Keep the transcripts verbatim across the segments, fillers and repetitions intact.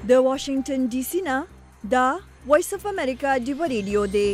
د واشنگټن ډي سي نه دا وایس اف امریکا ډیو ریډیو دی.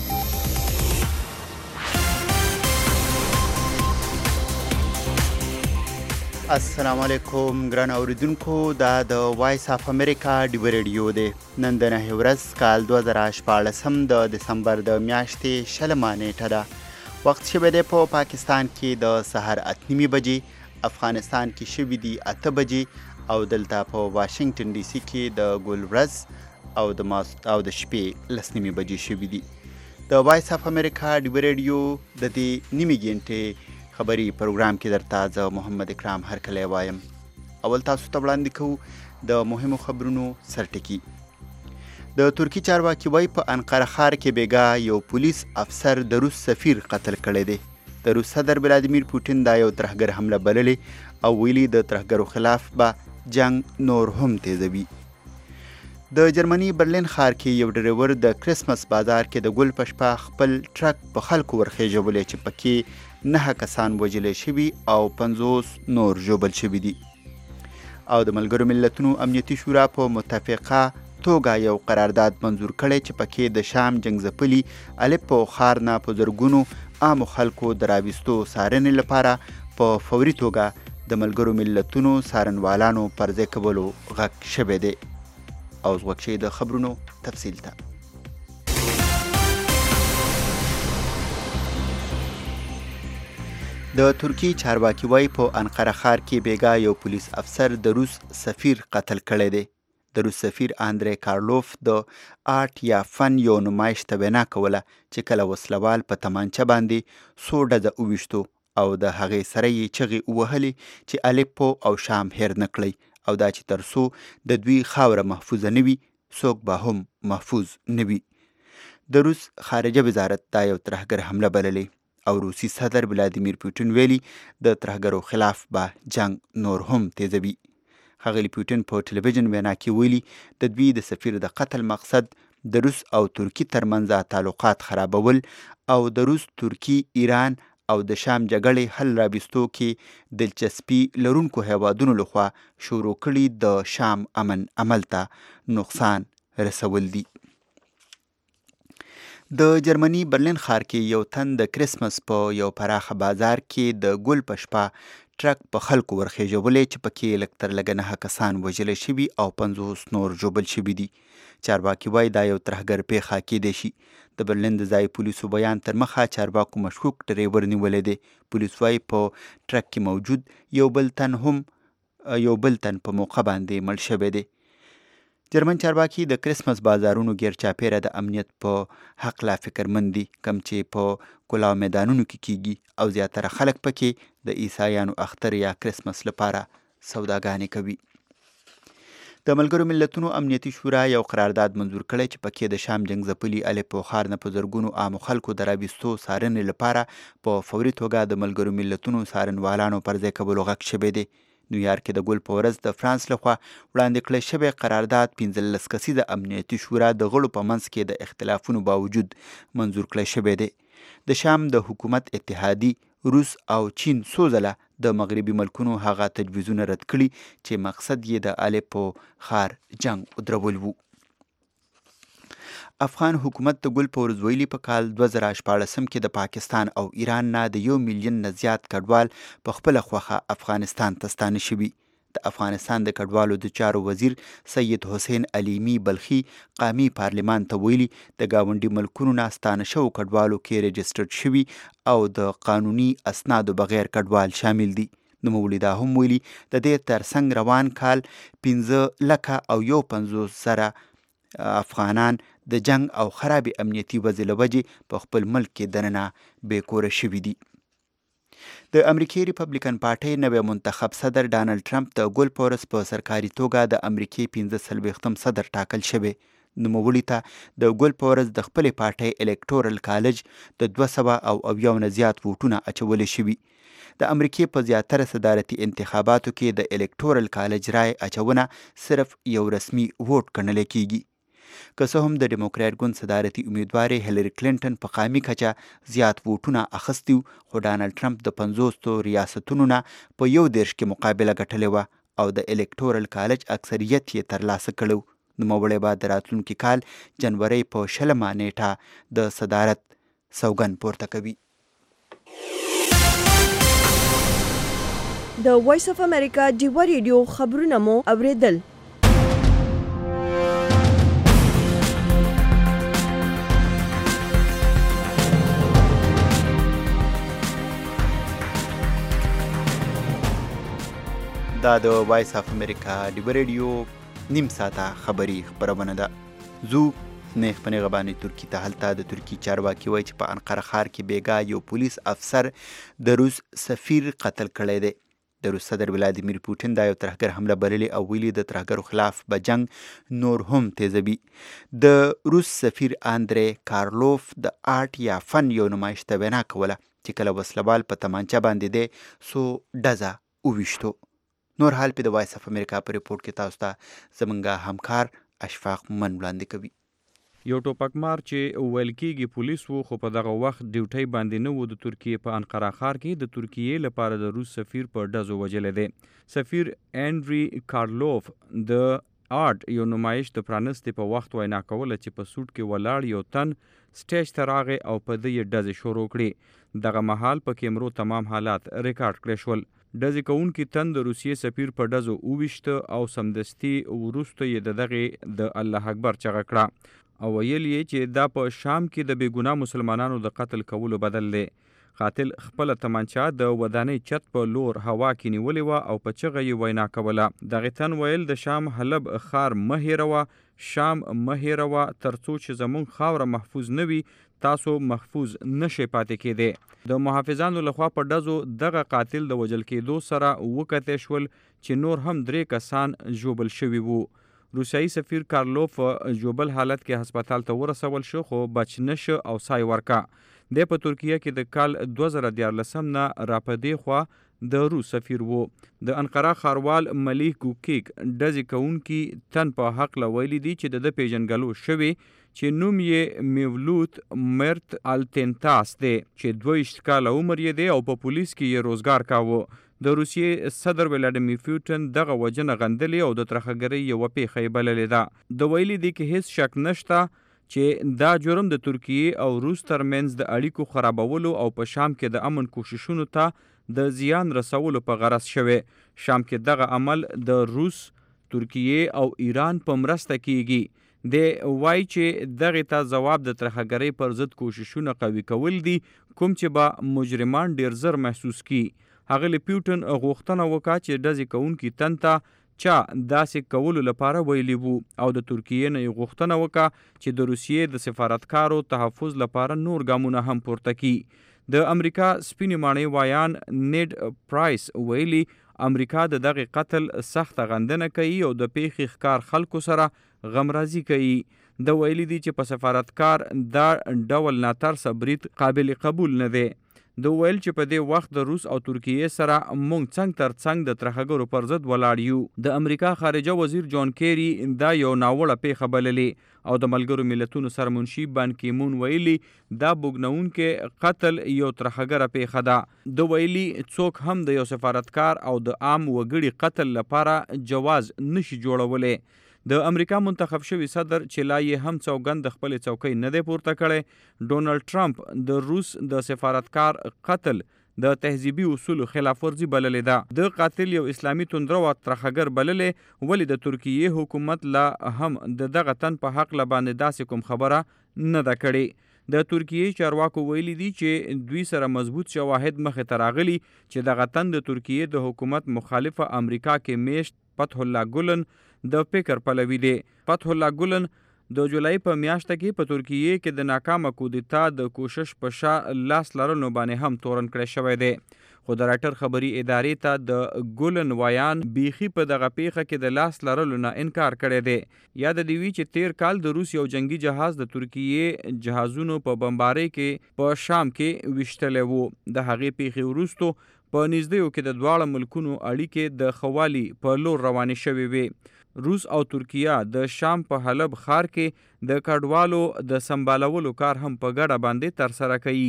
السلام علیکم ګران اوریدونکو، دا د وایس اف امریکا ډیو ریډیو دی. نن د نهه ورځ کال دوه زره شپاړسم د دسمبر د میاشتې شلمه نیټه ده. وخت شوی دی په پاکستان کې د سهار اته نیمې بجې، افغانستان کې شوي دي اته بجې، او دلته په واشنگټن ډي سي کې د ګل ورځ او د ماست او د شپې لس نیمې بجې شوي دي. د وایس اف امریکا ډیو ریډیو د دې نیمې ګنټې خبري پروګرام کې درته زه محمد اکرام هرکلی وایم. اول تاسو ته وړاندې کوو د مهمو خبرونو سرټکي. د ترکی چارواکي وایي په انقره ښار کې بیګا یو پولیس افسر د روس سفیر قتل کړی دی. د روس صدر ولادیمیر پوټین دا یو ترهګر حمله بللې او ویلي د ترهګرو خلاف به جنگ نور هم تیزوي. د جرمني برلین ښار کې یو ډریور د کرسمس بازار کې د ګل په شپه خپل ټرک په خلکو ورخیژولی چې پکې نه کسان وژلی شوي او پنځوس نور ژوبل شوي دي. او د ملګرو ملتونو امنیتي شورا په متفقه توګه یو قرارداد منظور کړی چې پکې د شام جنګ ځپلي الیپو ښار نه په زرګونو عامو خلکو د راویستو څارنې لپاره په فوري توګه د ملګرو ملتونو څارنوالانو پر ځای کولو غږ شوی دی. او غوږ شئ د خبرونو تفصیل ته. د ترکی چارواکي وایي په انقره ښار کې بیګا یو پولیس افسر د روس سفیر قتل کړی دی. د روس سفیر آندری کارلوف د آرټ یا فن یو نمایش ته وینا کوله چې کله وسلوال په تمانچه باندې څو ډزه وویشتو او د هغې سره یې چغې ووهلې چې الیپو او شام هیر نه کړئ، او دا چې تر څو د دوی خاوره محفوظه نه وي څوک به هم محفوظ نه وي. د روس خارجه وزارت دا یو ترهګر حمله بللې او روسي صدر ولادیمیر پوټین ویلي د ترهګرو خلاف به جنگ نور هم تیزوي. ښاغلي پوټین په ټلویزیون وینا کې ویلي د دوی د سفیر د قتل مقصد د روس او ترکي ترمنځ تعلقات خرابول او د روس، ترکي، ایران او د شام جګړې حل راوستو کې دلچسپي لرونکو هیوادونو لخوا شروع کړي د شام امن عمل ته نقصان رسول دي. د جرمني برلین ښار کې یو تن د کرسمس په یو پراخه بازار کې د ګل په شپه ټرک په خلکو ورخیژولی چې پکې لږ تر لږه نهه کسان وژلی شوي او پنځوس نور ژوبل شوي دي. چارواکي وایي دا یو ترهګر پیښه کیدی شي. د برلین د ځایي پولیسو بیان تر مخه چارواکو مشکوک ډریور نیولی دی. پولیس وایي په ټرک کې موجود یو بل تن هم یو بل تن په موقع باندې مړ شوی دی. جرمن چارواکي د کرسمس بازارونو غیر چاپیره د امنیت په هکله فکرمند دي، کم چې په کلاو میدانونو کې کیږي او زیاتره خلک پکې د عیسایانو اختر یا کرسمس لپاره سوداګانې کوي. د ملګرو ملتونو امنیتي شورا یو قرارداد منظور کړی چې پکې د شام جنګ ځپلي الیپو ښار نه په زرګونو عامو خلکو د راویستو څارنې لپاره په فوري توګه د ملګرو ملتونو څارنوالانو پر ځای کولو غږ شوی دی. نیویارک کې د ګل په ورځ د فرانس لخوا وړاندې کړی شوی قرارداد پنځلس کسیزه امنیتي شورا د غړو په منځ کې د اختلافونو باوجود منظور کړی شوی دی. د شام د حکومت اتحادي روس او چین څو ځله د مغربي ملکونو هغه تجویزونه رد کړي چې مقصد یې د الیپو ښار جنگ ودرول وو. افغان حکومت د ګل په ورځ ویلي په کال دوه زره شپاړسم کې د پاکستان او ایران نه د یو میلیون نه زیات کډوال په خپله خوښه افغانستان ته ستانه شوي. د افغانستان د کډوالو د چارو وزیر سید حسین علیمی بلخي قامي پارلمان ته ویلي د ګاونډي ملکونو نه ستانه شوو کډوالو کې رجسټرډ شوي او د قانوني اسنادو بغیر کډوال شامل دي. نوموړي دا هم ویلي د دې ترڅنګ روان کال پنځه لکه او یو پنځوس زره افغانان د جنگ او خرابې امنیتي وضع له وجې په خپل ملک کې دننه بېکوره شوي دي. د امریکې ریپبلیکن پارټۍ نوی منتخب صدر ډانلډ ټرمپ د ګل په ورځ په سرکاري توګه د امریکې پنځه څلوېښتم صدر ټاکل شوی. نوموړي ته د ګل په ورځ د خپلې پارټۍ الکټورل کالج د دوه سوه او اویاو نه زیات ووټونه اچولی شوي. د امریکې په زیاتره صدارتي انتخاباتو کې د الکټورل کالج رای اچونه صرف یو رسمي ووټ ګڼلی کیږي. که څه هم د ډیموکرات ګوند صدارتي امیدوارې هیلري کلینټن په قامي کچه زیات ووټونه اخیستي وو، خو ډانلډ ټرمپ د پنځوسو ریاستونو نه په یو دېرش کې مقابله ګټلې وه او د الکټورل کالج اکثریت یې ترلاسه کړو. نوموړی به د راتلونکي کال جنورۍ په شلمه نیټه د صدارت سوګند پورته کوي. د وایس اف امریکا ډیوه ریډیو خبرونه مو اوریدل. دا د وایس اف امریکا ډیوه ریډیو نیم ساعته خبري خبرونه ده. زو نیخ په نیغه باندې ترکي ته هلته د ترکي چارواکي وایي چې په انقره ښار کې بیګا یو پولیس افسر د روس سفیر قتل کړی دی. د روس صدر ولادیمیر پوټین دا یو ترهګر حمله بللې او ویلي د ترهګرو خلاف به جنګ نور هم تیزوي. د روس سفیر اندری کارلوف د آرټ یا فن یو نمایش ته وینا کوله چې کله وسلوال په تمانچه باندې دی سو ډزه وویشتو. نور حال په د وایس اف امریکا په ریپورټ کې تاسو ته زمونږ همکار اشفاق من وړاندې کوي. یو ټوپکمار چې ویل کېږي پولیس وو خو په دغه وخت ډیوټۍ باندې نه و د ترکیې په انقره ښار کې د ترکیې لپاره د روس سفیر په ډزو وجلی دی. سفیر انډري کارلوف د آرټ یو نمایش د پرانستې په وخت وینا کوله چې په سوټ کې ولاړ یو تن سټیج ته راغی او په ده یې ډزې شروع کړې. دغه مهال په کیمرو تمام حالات ریکارډ کړی شول. ډزې کوونکي تن د روسیې سفیر په ډزو وویشته او سمدستي وروسته یې د دغې د الله اکبر چغه کړه او ویل یې چې دا په شام کې د بېګناه مسلمانانو د قتل کولو بدل دی. قاتل خپله تمانچه د ودانۍ چت په لور هوا کې نیولې وه او په چغه یې وینا کوله. دغې تن ویل د شام حلب ښار مه هېروه، شام مه هېروه، تر څو چې زموږ خاوره محفوظ نه وي تاسو محفوظ نشئ پاتې کېدی. د محافظانو لخوا په ډزو دغه قاتل د وژل کېدو سره وکتی شول چې نور هم درې کسان ژوبل شوي وو. روسیایي سفیر کارلوف ژوبل حالت کې هسپتال ته ورسول شو خو بچ نشه او سای ورکا. دی په ترکیه کې د کال دوه زره دیارلسم نه راپدې خوا د روس سفیر وو. د انقره ښاروال ملیح ګوکیک ډزې کوونکي تن په هکله ویلي دي چې د ده پیژنګلو شوې چې نوم یې میولوت مرت التنتاس دی چې دوه ویشت کاله عمر یې دی او په پولیس کې یې روزګار کاوه. د روسیې صدر ولادیمیر پوټین دغه وجنه غندلې او د ترهګرۍ یوه پیښه یې بللې ده. د ویلي دي کې هیڅ شک نشته چې دا جرم د ترکیې او روس ترمنځ د اړیکو خرابولو او په شام کې د امن کوششونو ته د زیان رسولو په غرض شوی. شام کې دغه عمل د روس، ترکیې او ایران په مرسته کیږي. دی وایي چې دغې ته ځواب د ترهګرۍ پر ضد کوششونه قوي کول دي کوم چې به مجرمان ډیر زر محسوس کی. هغلی پیوټن غوښتنه وکړه چې ډزې کوونکي تن ته چا داسې کولو لپاره ویلي وو او د ترکیې نه یې غوښتنه وکړه چې د روسیې د سفارتکارو تحفظ لپاره نور ګامونه هم پورته کی. د امریکا سپینې ماڼۍ وایان نیډ پرایس ویلي امریکا د دغې قتل سخته غندنه کوي او د پیښې ښکار خلکو سره غمرازي کوي. د ویلي دي چې په سفارتکار دا ډول ناترسه برید قابل قبول نه دی. د ویل چې په دې وخت د روس او ترکیې سره مونږ څنګ تر څنګ د ترهګرو پر ضد ولاړ یو. د امریکا خارجه وزیر جان کیری دا یو ناوړه پیښه بللې او د ملګرو ملتونو سرمنشي بان کیمون ویلي دا بوږنونکې قتل یو ترهګره پیښه ده. د ویلي څوک هم د یو سفارتکار او د عام وګړي قتل لپاره جواز نشي جوړولی. د امریکا منتخب شوي صدر چې لا یې هم سوګند د خپلې چوکۍ نه دی پورته کړی، ډونالډ ټرمپ د روس د سفارتکار قتل د تهذیبي اصولو خلاف ورزي بللې ده. د قاتل یو اسلامي توندرو او ترهګر بللې، ولې د ترکیې حکومت لا هم د دغه تن په حق باندې داسې کوم خبره نه ده کړې. د ترکیې چارواکو ویلي دي چې دوی سره مضبوط شواهد مخې ته راغلي چې دغه تن د ترکیې د حکومت مخالفه امریکا کې میشت فتح الله ګلن د فکر پلوي دی. فتح الله ګلن د جولای په میاشته کې په ترکیې کې د ناکامه کودتا د کوشش په شا لاس لرلو باندې هم تورن کړی شوی دی. خو د راټر خبري ادارې ته د ګولن وایان بیخي په دغه پیښه کې د لاس لرلو نه انکار کړی دی. یاد دی وی چې تیر کال د روس یو جنگي جهاز د ترکیې جهازونو په بمبارۍ کې په شام کې ویشتلی وو. د هغې پیښې وروستو په نږدېو کې د دواړه ملکونو اړیکې د ښه والي په لور روانې شوې وې. روس او ترکیه د شام په حلب ښار کې د کډوالو د سمبالولو کار هم په ګډه باندې ترسره کوي.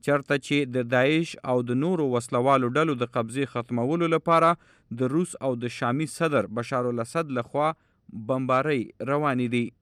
چرته چې د داعش او د نورو وسلوالو ډلو د قبضې ختمولو لپاره د روس او د شامي صدر بشار الاسد لخوا بمبارۍ روانې دي.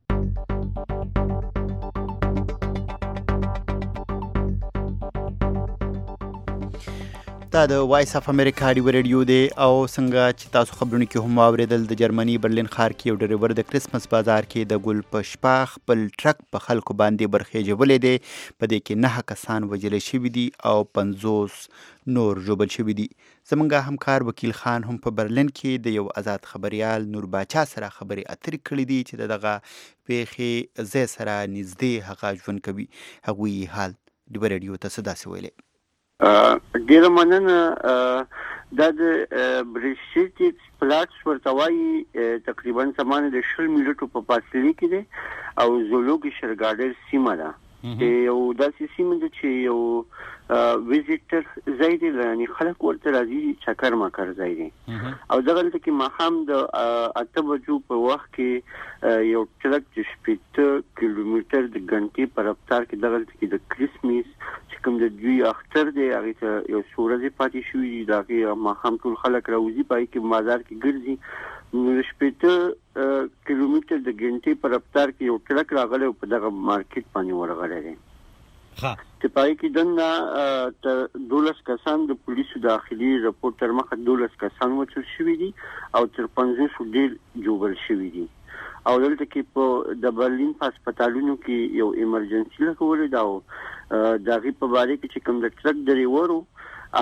دا د وایس اف امریکا ډیو ریډیو دی او څنګه چې تاسو خبرونه کې هم واورېدل د جرمني برلین ښار کې یو ډریور د کرسمس بازار کې د ګل په شپه خپل ټرک په خلکو باندې برخیجولی دی. په دې کې نهه کسان وژلی شوي دي او پنځوس نور ژوبل شوي دي. زموږ همکار وکیل خان هم په برلین کې د یو آزاد خبریال نور باچا سره خبرې اترې کړې دي چې د دغه پیښې ځای سره نږدې هغه ژوند کوي. هغوی حال ډیو ریډیو ته څه داسې ویلې. ډیره مننه. دا د بریشټ پلاټس ورته وایي تقریبا سمانه د شل میلټو په فاصله کې دی او زولوګي شرګاډر سیمه ده. یو داسې سیمه ده چې یو ویزیټر ځای دی، یعنی خلک ورته راځي چکر مکر ځای دی. او دغلته کې ماښام د اته بجو په وخت کې یو ټرک د شپېته کیلومتر د غنټې په رفتار کې دغلته کې د کرسمس چې کوم د دوی اختر دی هغې ته یو څو ورځې پاتې شوي دي. د هغې ماښام ټول خلک راوځي، په هغې کې بازار کې ګرځي. نو د شپېته کیلومتر د غنټې په رفتار کې یو ټرک راغلی او په دغه مارکیټ باندې ورغلی دی. چې په هغې کې دننه تر دولس کسان د پولیسو داخلي رپورټ تر مخه دولس کسان وچل شوي دي او تر پنځوسو ډېر ژوبل شوي دي. او دلته کې په د برلین په هسپتالونو کې یو ایمرجنسي لګولې ده او د هغې په باره کې چې کوم د ټرک ډریور و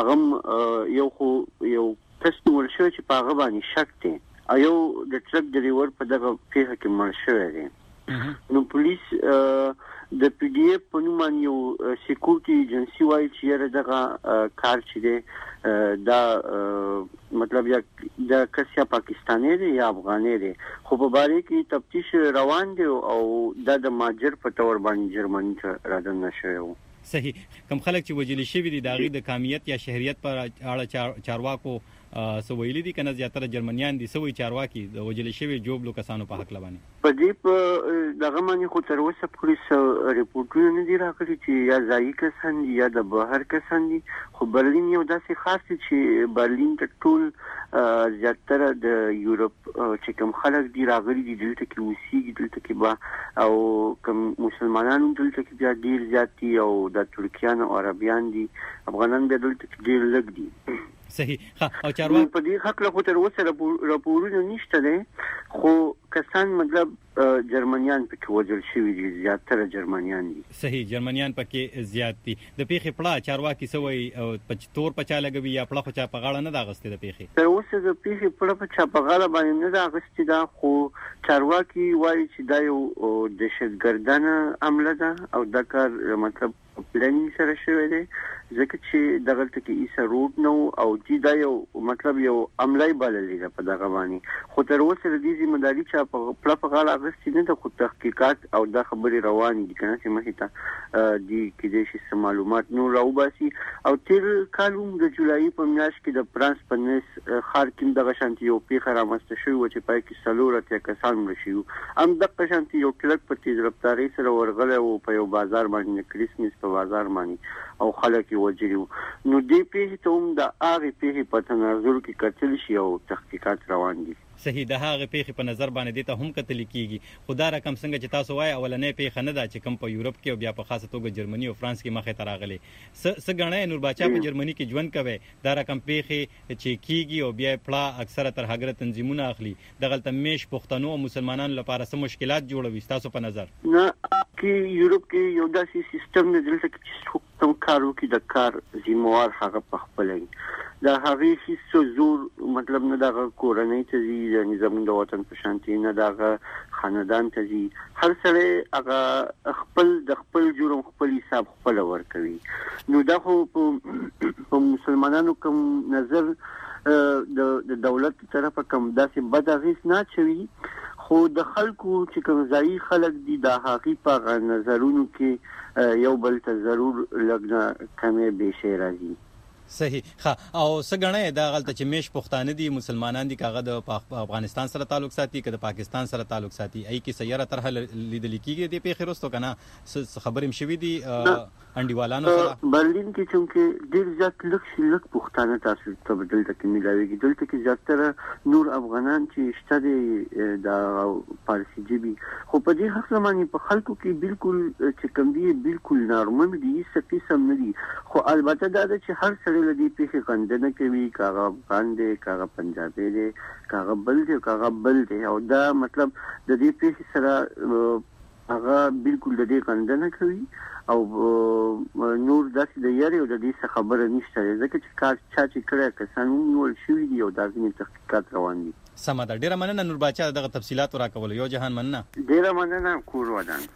هغه یو خو یو ټسټ نیول شوی چې په هغه باندې شک دی او یو د ټرک ډریور په دغه پیښه کې مړ شوی دی. نو پولیس د پی ډي اف په نوم باندې یو سیکورټي ایجنسي وایي چې یاره دغه کار چې دی دا مطلب یا د کس یا پاکستانی دی یا افغانی دی، خو په باره کې تفتیش روان دی او دا د ماجر په تور باندې جرمني ته رادننه شوی و. صحیح. کم خلک چې وژلي شوي دي د هغې د قامیت یا شهریت په اړه چارواکو څه ویلي دي که نه زیاتره جرمنیان دي؟ څه وایي چارواکي د وژلي شوي جوبلو کسانو په هکله باندې؟ په دې په دغه باندې خو تر اوسه پورې څه ریپورټونه نه دي راغلي چې یا ځایي کسان دي یا د بهر کسان دي. خو برلین یو داسې خاص دی چې برلین ته ټول زیاتره د یورپ چې کوم خلک دي راغلي دي دلته کې اوسېږي، دلته کې به او کوم مسلمانان دلته کې بیا ډېر زیات دي او د ترکیان او عربیان دي، افغانان بیا دلته کې ډېر لږ دي. صحیح. او چارواکي په دې حق له خو تر اوسه راپورونه نشته دی، خو کسان مطلب جرمنیان پکې وژل شوي دي، زیاتره جرمنیان دي. صحیح. جرمنیان پکې زیات دي. د پیښې پړه چارواکي څه وایي؟ تور په چا لګوي یا پړه خو چا په غاړه نه ده اخیستې د پیښې؟ تر اوسه د پیښې پړه په چا په غاړه باندې نه ده اخیستې ده، خو چارواکي وایي چې دا یو دهشتګردانه حمله ده او دا کار مطلب پلانینګ سره شوی دی، ځکه چې دغلته کې ایسه روډ نه و او دوی دا یو مطلب یو حمله یې بللې ده په دغه باندې. خو تر اوسه د دې ذمهداري چا په پړه په غاړه اخیستې نه ده، خو تحقیقات او دا خبرې روانې دي که نه چې مخې ته دي کېدای شي څه معلومات نور راوباسي. او تېر کال هم د جولایي په میاشت کې د فرانس په نیس ښار کې هم دغه شانتې یو پیښه رامنځته شوې وه چې پای کې څلور اتیا کسان مړه شوي وو. هم دغه شانتې یو ټرک په تیز رفتارۍ سره ورغلی و په یو بازار باندې د کرسمس په بازار باندې او خلک یې وژلي وو. نو دې پیښې ته هم د هغې پیښې په تناظر کې کتل شي او تحقیقات روان دي. صحیح. د هغې پیښې په نظر باندې دې ته هم کتل کېږي، خو دا رقم څنګه چې تاسو وایي اولنۍ پیښه نه ده چې کوم په یورپ کې او بیا په خاصه توګه جرمني او فرانس کې مخې ته راغلی. څه ګڼئ نور باچا په جرمني کې ژوند کوئ، دا رقم پیښې چې کېږي او بیا یې پړه اکثره ترهګره تنظیمونه اخلي، دغلته میش پښتنو او مسلمانانو لپاره څه مشکلات جوړوي ستاسو په نظر؟ نه، کې یورپ کې یو داسې سیستم دی دلته کې چې څوک کوم کار وکړي د کار ذمهوار هغه پخپله وي. د هغې هېڅ زور مطلب نه د هغه کورنۍ ته ځي، یعنې زموږ د وطن په شانتې نه د هغه خاندان ته ځي. هر سړی هغه خپل د خپل جرم خپل حساب خپله ورکوي. نو دا خو په مسلمانانو کوم نظر د دولت طرفه کوم داسې بد اغېز نه اچوي، خو د خلکو چې کوم ځایي خلک دي د هغې په هغه نظرونو کې یو بل ته ضرور لږ نه کمې بیشی راځي. صحیح. ها او څنګه دا غلطه چې مش پښتانه دي مسلمانان دي کاغه د افغانستان سره تعلق ساتي که د پاکستان سره تعلق ساتي ای کی سیاره طرح لیدل کیږي د پیښې وروسته کنه خبرې مشوي دي انډیوالانو سره برلین کې چې ډیر ځات لک لک پښتانه تاسو ته بدل تکي ملاويږي دلته کې زیاتره نور افغانان چې شته دي د فارسی جيبي خو په دې حق زماني په خلکو کې بالکل چې کوم دي بالکل نارمل دي څه قسم نه دي خو البته دا چې هر سره لدی پیخي غندنه کوي کاغه افغان دی کاغه پنجابي دی کاغه بل دی کاغه بل دی او دا مطلب د دې پیخي سره هغه بالکل د دې غندنه کوي او نور داسې د یاري او د دې خبره نشته ځکه چې کار چا چې کړه کسان نور شوی دی او دا ځینې تحقیقات روان دي. سمه ده. ډیره مننه نور باچا دغه تفصيلات راکول. یو جهان مننه. ډیره مننه کور ودان.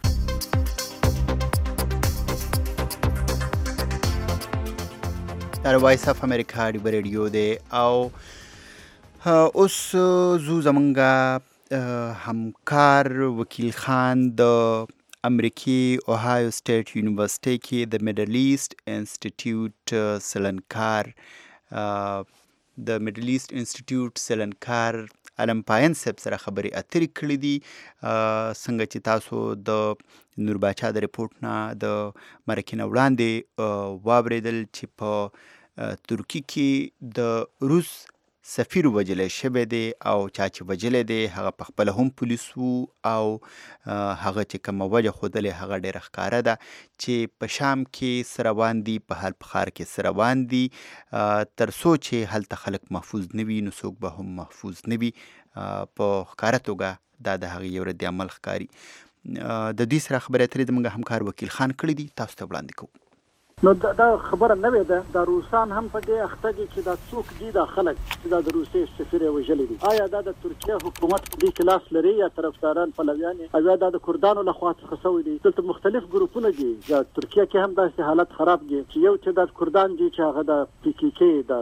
در وایس اف امریکا دی ریډیو دی او اوس زو زمونږه همکار وکیل خان د امریکي اوهایو سټیټ یونیورسيټي کې د میډل ایست انسټیټیوټ سلنکار د میډل ایست انسټیټیوټ سلنکار علم پاین صاحب سره خبرې اترې کړې دي. څنګه چې تاسو د نور باچا د ریپورت نه د مرکې نه وړاندې واورېدل چې په ترکی کې د روس سفیر وجلی شوی دی او چا چې وجلی دی هغه په خپله هم پولیس وو او هغه چې کومه وجه ښودلې هغه ډېره ښکاره ده چې په شام کې څه روان دي په حال په ښار کې څه روان دي تر څو چې هلته خلک محفوظ نه وي نو څوک به هم محفوظ نه وي. په ښکاره توګه دا د هغې یو رد عمل ښکاري. د دې سره خبرې اترې زموږ همکار وکیل خان کړي دي تاسو ته وړاندې کوو. نو دا خبره نه وي ده د روسان هم په دې اخته دي چې دا څوک دي دا خلک چې دا د روسیې سفیر وژلي دي. آیا دا د ترکیه حکومت په دې کې لاس لري یا طرفداران پلویان یا دا د کردانو لخوا څخه شوي دي؟ دلته مختلف ګروپونه دي. د ترکیه کې هم داسې حالت خراب دي چې یو چې د کردان دي چې هغه د پی کی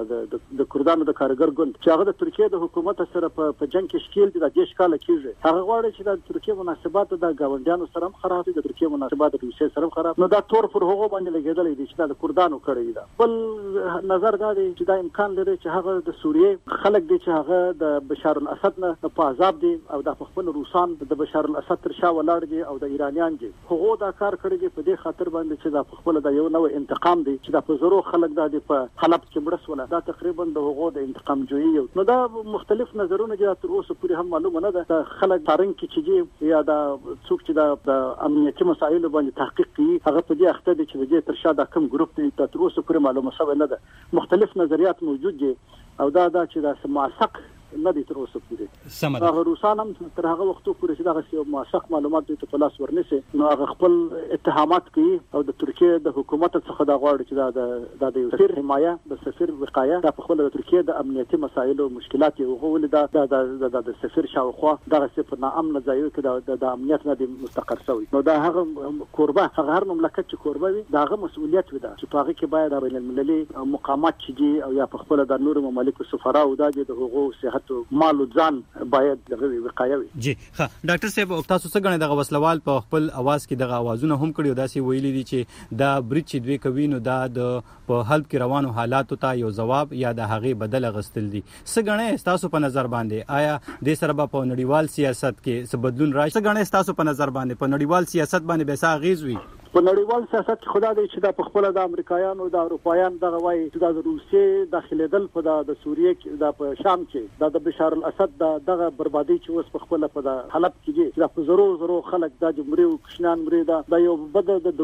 کی د کردانو د کارګر ګوند چې هغه د ترکیه د حکومت سره په جنگ کې شکیل دي د دې ښکاله کیږي. هغه غواړي چې د ترکیه مناسبات د ګاونډیانو سره هم خراب دي د ترکیه مناسبات د روسیې سره هم خراب. نو دا تور پر هغه باندې لګیدل دي چې د کردانو کړی دا. بل نظر دا دی چې دا امکان لري چې هغه د سوریې خلک دي چې هغه د بشار الاسد نه په عذاب دي او د خپل روسان د بشار الاسد تر شا ولاړ دي او د ایرانیان دي. هغه دا کار کړی دی په دې خاطر باندې چې دا خپل د یو نوې انتقام دی چې دا په زرو خلک دا دی په حلب کې مرسوله دا تقریبا د هغه د انتقام جوړي. نو دا مختلف نظرونه دي تر اوسه پورې هم معلومه نه ده خلک تارنګ کې چې یا دا څوک چې د امنیتي مسایلو باندې تحقیق کوي هغه په دې اخته دي چې د تر شا دا کوم ګروپ دی تر اوسه پورې معلومه شوی نه ده. مختلف نظریات موجود دي او دا دا چې دا موثق نه دي تر اوسه پورې. هغه روسان هم تر هغه وختو پورې چې دغه موثق معلومات دي ته په لاس ورنسي نو هغه خپل اتهامات کوي او د ترکیه د حکومت څخه دا غواړي چې دا د د سفیر حمایه د سفیر وقایه دا په خپل د ترکیه د امنیتي مسایلو مشکلات او غوول دا د د سفیر شاوخوا دغه سفیر ناامن ځایو کې د امنیت نه دي مستقر شوی. نو دا هغه کوربه هغه هر مملکت چې کوربه وي دا هغه مسؤلیت وي دا چې په هغه کې باید بین المللي مقامات چې دي او یا په خپل د نور ممالکو سفرا او د هغو صحت مال ځان باید دغه وقایه وي. جی ها ډاکټر صاحب تاسو څنګه غواړئ دغه وسلوال په خپل आवाज کې دغه आवाजونه هم کړی او داسې ویلي دي چې دا برج چې دوی کوي نو دا د په حلب کې روانو حالاتو ته یو جواب یا د هغه بدل غستل دي. څنګه غواړئ تاسو په نظر باندې آیا د سره په نړیوال سیاست کې څه بدلون راشي؟ څنګه غواړئ تاسو په نظر باندې په نړیوال سیاست باندې به څه اغیز وي؟ په نړیوال سیاست کې خدای دې چې دا په خپل د امریکایانو د اروپایان دغه وایي چې د روسیې داخليدل په د سوریې کې د په شام کې د بشار الاسد دغه بربادي چې اوس په خپل په د حلب کې دي د زرو زرو خلک د جمهوریت او کشنان مري دا د یو بد د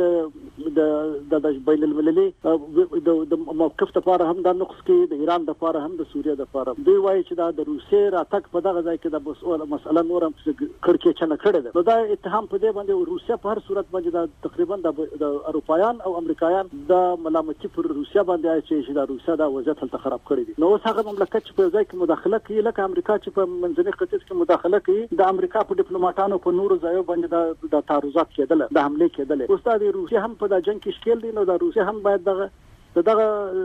روسیې د د بین المللي د موقف لپاره هم د نقص کې د ایران لپاره هم د سوریې لپاره دوی وایي چې دا د روسیې راتګ په دغه ځای کې د مسؤل مسله نورم کړکې چنه کړې ده. نو دا اتهام په دې باندې روسیې په هر صورت باندې تقریبا د اروپایان او امریکایان د ملامتي پر روسیا باندې چې د روسیا د وضعیت هلته خراب کړی دي. نو اوس هغه مملکت چې په ځای کې مداخله کوي لکه امریکا چې په منځني ختیځ کې مداخله کوي د امریکا په ډیپلوماټانو په نورو ځایو باندې د تعرضات کېدل د حمله کېدل. اوس د روسیا هم په د جنگ کې شکل دي نو د روسیا هم باید دغه دغه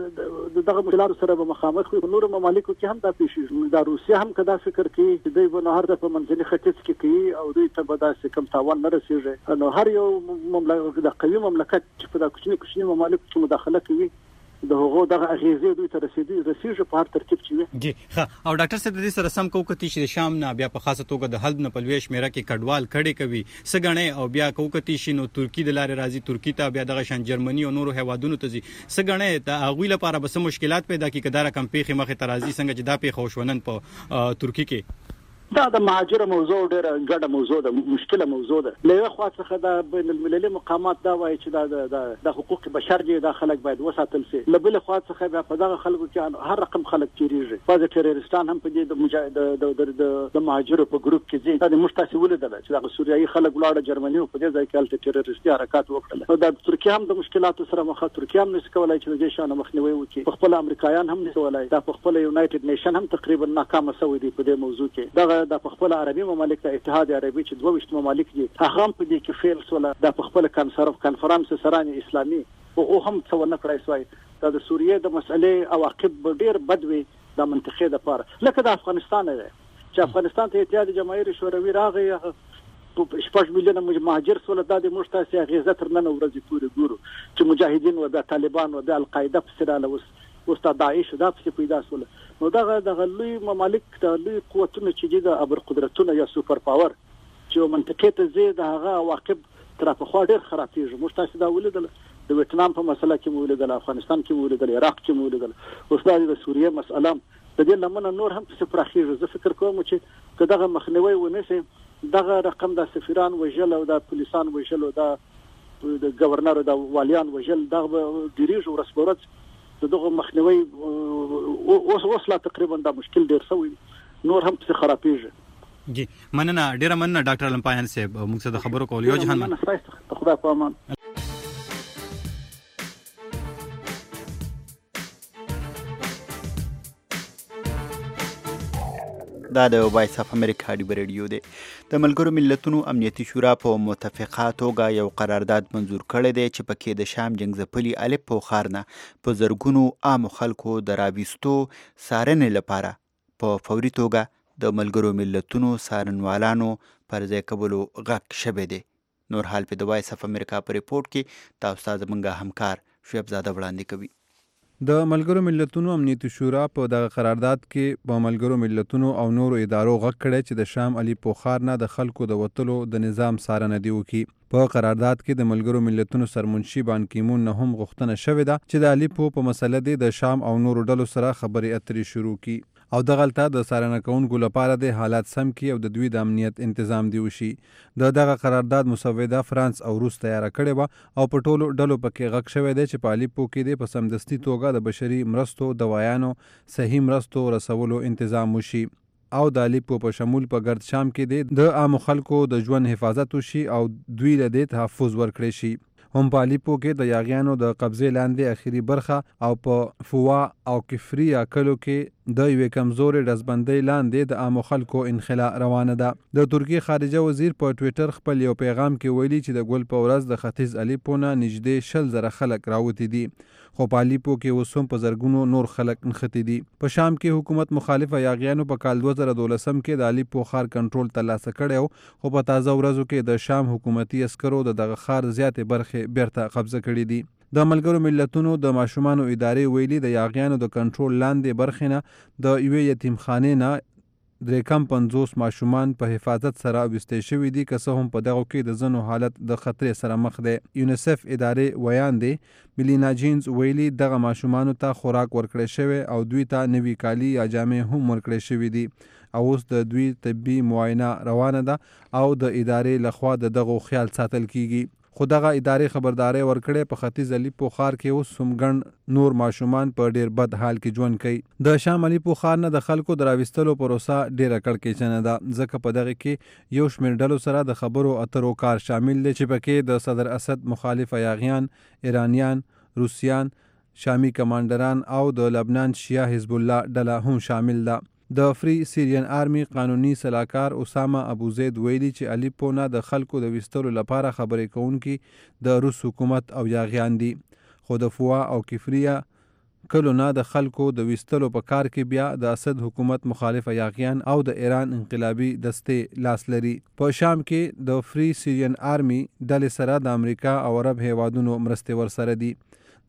دغه مشکلات سره به مخامخ وي. نور ممالکو کې هم دا پیښ د روسیا هم کدا فکر کوي چې دوی به نه هر د په منځني ختیځ کې کوي او دوی ته به داسې کم تاوان نه رسیږي. نو هر یو مملکت د قوي مملکت چې په د کوچني کوچني ممالکو کې مداخله کوي د هغو دغه اغیزې دوی ته رسیدي رسیږي په هر ترتیب چې وي. جی ښه. او ډاکټر صاحب د دې سره سم کوکتی چې د شام نه بیا په خاصه توګه د حلب نه په لوی شمیره کې کډوال کړي کوي سګنې او بیا کوکتی شنو ترکی د لارې راځي ترکی ته بیا دغه شان جرمني او نورو هیوادونو ته ځي سګنې ته هغوی لپاره به څه مشکلات پیدا کی کدار کم پیخي مخه ترازی څنګه چې دا پیښ خوشونن په ترکی کې. دا د مهاجر موضوع ډېره ګډه موضوع ده مشکله موضوع ده. له یو خوا څخه د بین المللي مقامات دا وایي چې دا د حقوق بشر دي دا خلک باید وساتل شي. له بل خوا څخه بیا په دغه خلکو کې هر رقم خلک تیریږي. بعض ټیرریستان هم په دې د مجاهد د د مهاجرو په ګروپ کې دي. دا د مشتاسي ولیدل چې د سوریایي خلک ولاړ جرمني په دې ځای کې الته ټیرریستي حرکت وکړل. دا ترکیه هم د مشکلاتو سره مخ ترکیه هم نس کولای چې د دې شان مخنیوي وکړي. خپل امریکایان هم نس کولای. دا په خپل یونایټډ نیشن هم تقریبا ناکام شوی دی په دې موضوع کې. دا د خپل عربي ممالک د اتحاد عربي چې دوه وشت ممالک دي هغه هم په دې کې فیل سول. د خپل کنفرانس سران اسلامي او هم څو نه کړای سوی. دا د سوریه د مسلې عواقب ډیر بد وي د منطقې لپاره لکه د افغانستان دی چې افغانستان ته اتحاد جماهیر شوروي راغی په شپږ میلیونه مهاجر سول. د دې مشتاسي غیزه تر نن ورځې پورې ګورو چې مجاهدین او د طالبان او د القاعده په سره له وستا داعش دا څه پیدا سول. نو دغه د لوی ممالک د لوی قوتونو چې د ابر قدرتونو یا سوپر پاور چې منطقې ته زیات هغه عواقب تر په خوا ډیر خرابېږي. مشتاسي دا ولیدل د ویتنام په مسله کې مولیدل افغانستان کې مولیدل عراق کې مولیدل اوس د سوریه مسله د دې لمنه نور هم څه پراخېږي. زه فکر کوم چې دغه مخنیوي ونیسي دغه رقم د سفیران وژل او د پولیسان وژل او د د گورنر او د والیان وژل دغه ډیریږي ورسپورت دغه مخنیوي اوس اوس لا تقریبا دا مشکل ډیر شوی نور هم څه خرابېږي. جی مننه ډیره مننه ډاکټر لمپایان صاحب موږ سره خبرو کول یو جهان من خدای په امان. دا د وایس اف امریکا ډیبر ریډیو دی. د ملګرو ملتونو امنیتي شورا په متفقه توګه یو قرارداد منظور کړی دی چې پکې د شام جنګ ځپلي الپو ښار نه په زرګونو عامو خلکو د راویستو څارنې لپاره په فوري توګه د ملګرو ملتونو څارنوالانو پر ځای کولو غږ شوی دی. نور حال په د وایس اف امریکا په ریپورت کې تاسو ته زموږ همکار شعیب زاده وړاندې کوي. د ملګرو ملتونو امنیتي شورا په دغه قرارداد کې په ملګرو ملتونو او نورو ادارو غږ کړی چې د شام الپو ښار نه د خلکو د وتلو د نظام څارنه دې وکړي. په قرارداد کې د ملګرو ملتونو سرمنشي بان کیمون نه هم غوښتنه شوې ده چې د الپو په مسله دې د شام او نورو ډلو سره خبرې اترې شروع کړي او دغلته د څارنه کوونکو لپاره د حالات سم کړي او د دوی د امنیت تنظیم دی وشي. د دغه قرارداد مسوده فرانس او روس تیار کړې و او په ټولو ډلو پکې غږ شوی دی چې په الپو کې د په سمدستي توګه د بشري مرستو دوایانو صحیح مرستو رسولو تنظیم وشي او د الپو په شمول په ګرد شام کې د عامو خلکو د ژوند حفاظت وشي او دوی له دې تحفظ ورکړي شي. هم په الپو کې د یاغیانو د قبضې لاندې اخیری برخه او په فوا او کفریا کلو کې د یوې کمزورې ډزبندۍ لاندې د عامو خلکو انخلا روانه ده. د ترکیې خارجه وزیر په ټویټر خپل یو پیغام کې ویلي چې د ګل په ورځ د ختیځ الپو نه نږدې شل زره خلک راوتي دي خو په الپو کې اوس هم په زرګونو نور خلک نښتي دي. په شام کې حکومت مخالفه یاغیانو په کال دوه زره دولسم کې د الپو ښار کنټرول ترلاسه کړی و خو په تازه ورځو کې د شام حکومتي عسکرو د دغه ښار زیاتې برخې بیرته قبضه کړي دي. د ملګرو ملتونو د ماشومانو ادارې ویلي د یاغیانو د کنټرول لاندې برخې نه د یوې یتیمخانې نه درې کم پنځوس ماشومان په حفاظت سره ویستې شوي دي که څه هم په دغو کې د ځینو حالت د خطرې سره مخ دی. یونیسف ادارې ویان دی میلینا جینز ویلي دغه ماشومانو ته خوراک ورکړی شوی او دوی ته نوي کالي یا جامې هم ورکړی شوي دي او اوس د دوی طبي معاینه روانه ده او د ادارې لخوا د دغو خیال ساتل کیږي. خو دغه ادارې خبرداري ورکړې په ختیځ الپو ښار کې اوس هم ګڼ نور ماشومان په ډیر بد حال کې ژوند کوي. د شام الپو ښار نه د خلکو د راویستلو پروسه ډیره کړکېچنه ده ځکه په دغه کې یو شمېر ډلو سره د خبرو اترو کار شامل دی چې پکې د صدر اسد مخالف یاغیان، ایرانیان، روسیان، شامي کمانډران او د لبنان شیعه حزب الله ډله هم شامل ده. د فری سیریان آرمی قانوني سلاکار اسامه ابو زید ویلي چې الپو نه د خلکو د ویستلو لپاره خبرې کوونکي د روس حکومت او یاغیان دي خو د فوا او کفریا کلو نه د خلکو د ویستلو په کار کې بیا د اسد حکومت مخالف یاغیان او د ایران انقلابي دستې لاس لري. په شام کې د فری سیریان آرمی ډلې سره د امریکا او عرب هیوادونو مرستې ورسره دي.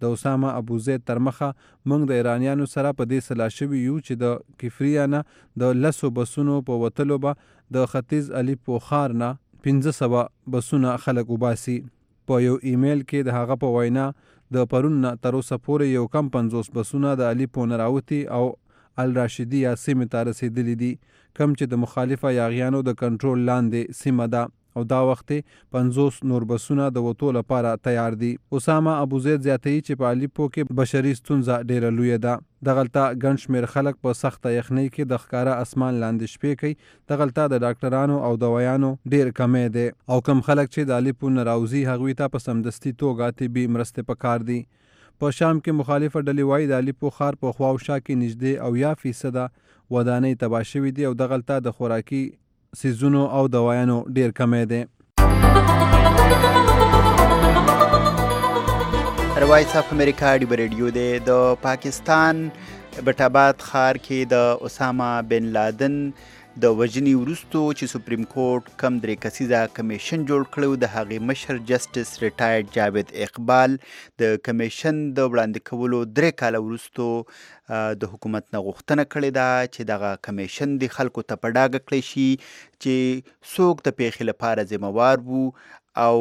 د اسامه ابوزید تر مخه موږ د ایرانیانو سره په دې سلا شوي یو چې د کفریا نه د لسو بسونو په وتلو به د ختیځ علي پوخار نه پنځه سوه بسونه خلک وباسي. په یو ایمیل کې د هغه په وینا د پرون نه تر اوسه پورې یو کم پنځوس بسونه د علي پو نه راوتي او الراشدیه سیمې ته رسېدلي دي، کم چې د مخالفه یاغیانو د کنټرول لاندې سیمه ده او دا وخت پنځوس نور بسونه د وتو لپاره تیار دي. اسامه ابوزید زیاتوي چې په الیپو کې بشري ستونزه ډیره لویه ده. دغلته ګڼ شمېر خلک په سخته یخنۍ کې د ښکاره اسمان لاندې شپې کوي. دغلته د ډاکټرانو او دوایانو ډیر کمی دی او کم خلک چې د الیپو نه راوځي هغوی ته په سمدستي توګه طبي مرستې پکار دي. په شام کې مخالفه ډلې وایي د الیپو ښار په خوا او شا کې نږدې اویا فیصده ودانۍ تباه شوي دي او دغلته د خوراکي سیزونو او دوایانو ډیر کمی دی. وایس اف امریکا ډیبه ریډیو دی. د پاکستان بټاباد ښار کې د اسامه بن لادن د وژنې وروستو چې سپریم کورټ کم درې کسیزه کمیشن جوړ کړی د هغې مشر جسټس ریټایرډ جاوید اقبال د کمیشن د وړاندې کولو درې کاله وروستو د حکومت نه غوښتنه کړې ده چې دغه کمیشن د خلکو ته په ډاګه کړی شي چې څوک د پیښې لپاره ذمهوار وو او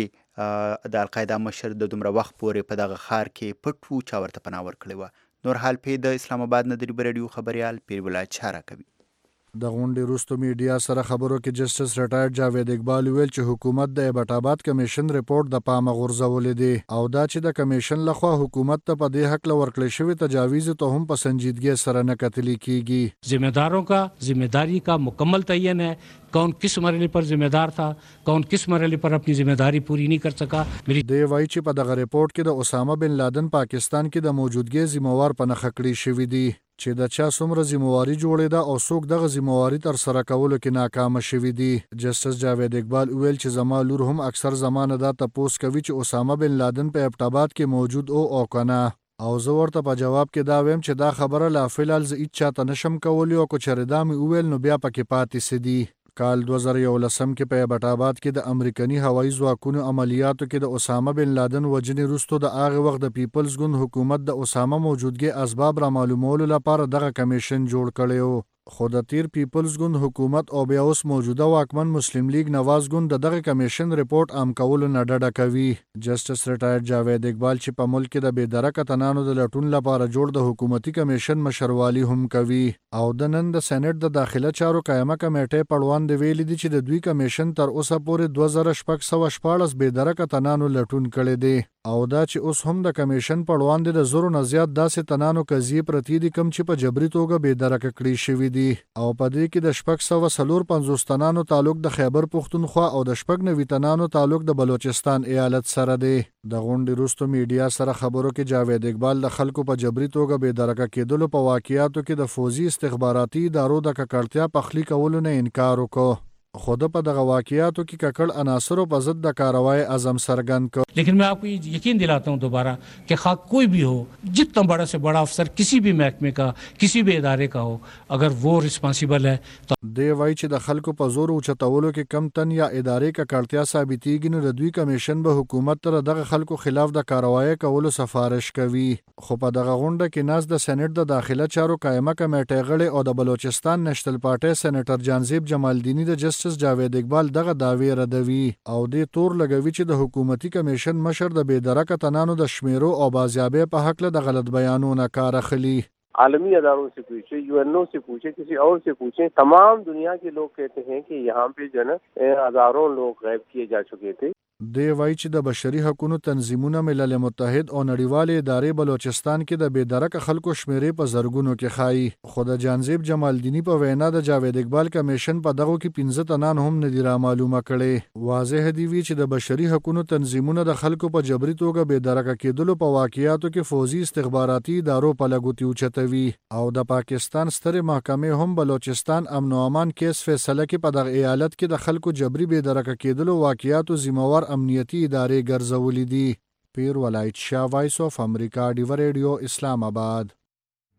ولې د القاعده مشر د دومره وخت پورې په دغه ښار کې پټ وو، چا ورته پناه ورکړې وه. نور حال پې د اسلام آباد نه د ریبه راډیو خبریال پیر ولایت شاه راکوي. د غونډې وروسته میډیا سره خبرو کې جسټس ریټایرډ جاوید اقبال ویل چې حکومت د ایبټاباد کمیشن رپورټ د پامه غورځولې دی او دا چې د کمیشن لخوا حکومت ته په دې حق لورکړې شوی تجاویز ته هم په سنجیدګۍ سره نه کتلی کیږي. ذمہداروں کا ذمہداری کا مکمل تعین ہے، کون کس مرحلے پر ذمہ دار تھا، کون کس مرحلے پر اپنی ذمہ داری پوری نہیں کر سکا. دی وایي چې په دغه رپورټ کې د اسامه بن لادن پاکستان کې د موجودګۍ ذمہوار په نښه کړي شوي دي چې د چا څومره ذمہواري جوړېده او څوک دغه ذمہواري تر سره کولو کې ناکامه شوي دي. جسټس جاوید اقبال ویل چې زما لور هم اکثر زمانه دا تپوس کوي چې اسامه بن لادن په ایبټاباد کې موجود او او کنه، او زه ورته په جواب کې دا ویم چې دا خبره لا فلحال زه هیڅ چاته نشم کولی او که چېرې دا مې وویل نو بیا پکې پاتې څه دي. کال دوه زره یولسم کې په ایبټاباد کې د امریکني هوایي ځواکونو عملیاتو کې د اسامه بن لادن وژنې وروسته د هغې وخت د پیپلز ګوند حکومت د اسامه موجودګۍ اسباب را معلومولو لپاره دغه کمیشن جوړ کړی و، خو د تیر پیپلز ګوند حکومت او بیا اوس موجوده واکمن مسلم لیگ نواز ګوند د دغه کمیشن رپورټ عام کولو نه ډډه کوي. جسټس ریټایرډ جاوید اقبال چې په ملک کې د بېدرکه تنانو د لټون لپاره جوړ د حکومتي کمیشن مشروالي هم کوي او د نن د سېنټ د داخله چارو قایمه کمیټې په وړاندې ویلي دي چې د دوی کمیشن تر اوسه پورې دوه زره شپږ سوه شپاړس بېدرکه تنانو لټون کړی دی او دا چې اوس هم د کمیشن په وړاندې د زرو نه زیات داسې تنانو قضیې پرتې دي کوم چې په جبري توګه بېدرکه کړي شوي دي او په دې کې د شپږ سوه څلور پنځوس تنانو تعلق د خیبر پښتونخوا او د شپږ نوي تنانو تعلق د بلوچستان ایالت سره دی. د غونډې وروسته میډیا سره خبرو کې جاوید اقبال د خلکو په جبري توګه بېدرکه کېدلو په واقعاتو کې د فوزي استخباراتي ادارو د ککړتیا پخلی کولو نه انکار وکړ، خود په دغه واقعاتو کې ککړ عناصرو په ضد د کارروای عزم څرګند کړ. لیکن میں آپ کو یقین دلاتا ہوں دوبارہ کہ خواہ کوئی بھی ہو، جتنا بڑا سے بڑا افسر کسی بھی محکمے کا کسی بھی ادارے کا ہو، اگر وہ رسپانسیبل ہے تو دی وایي چې د خلکو په زور اوچتولو کې کم تن یا ادارې ککړتیا ثابتېږي نو د دوی کمیشن به حکومت ته دغه خلکو خلاف د کارروایۍ کولو سفارش کوي. خو په دغه غونډه کې ناست د سېنټ د داخله چارو قایمه کمیټې غړی او د بلوچستان نېشنل پارټۍ سېنیټر جانزیب جمالدیني د جسټس جاوید اقبال دغه دعوی ردوي او دې تور لګوي چې د حکومتي کمیشن مشر د بېدرکه تنانو د شمیرو او بازیابۍ په هکله د غلط بیانونو نه کار اخلي. عالمی اداروں سے پوچھے، یو این او سے پوچھے، کسی اور سے پوچھیں، تمام دنیا کے لوگ کہتے ہیں کہ یہاں پہ جو ہے نا ہزاروں لوگ غائب کیے جا چکے تھے. دی وایي چې د بشري حقوقو تنظیمونه ملل متحد او نړیوالې ادارې بلوچستان کې د بېدرکه خلکو شمیرې په زرګونو کې ښایي، خو د جانزیب جمالدیني په وینا د جاوید اقبال کمیشن په دغو کې پنځه تنان هم نه دي رامعلومه کړې. واضح دی وی چې د بشري حقوقو تنظیمونه د خلکو په جبري توګه بېدرکه کېدلو په واقعاتو کې فوزي استخباراتي ادارو په لګوتې اوچتوي او د پاکستان سترې محکمې هم بلوچستان امن و امان کیس فیصله کې په دغه ایالت کې د خلکو جبري بېدرکه کېدلو واقعاتو ذمہوار امنیتي ادارې ګرځولې دي. پیر ولایت شاه، وایس آف امریکا ډیوه ریډیو، اسلام آباد.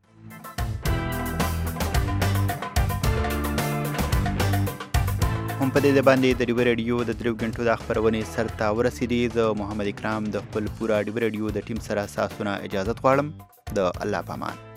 هم په دې باندې د ډیو ریډیو د دریو غنټو د خبرونې سرته ورسېدې. زه محمد اکرام د خپل پورا ډیو ریډیو د ټیم سره تاسو نه اجازه غواړم. د الله پامان.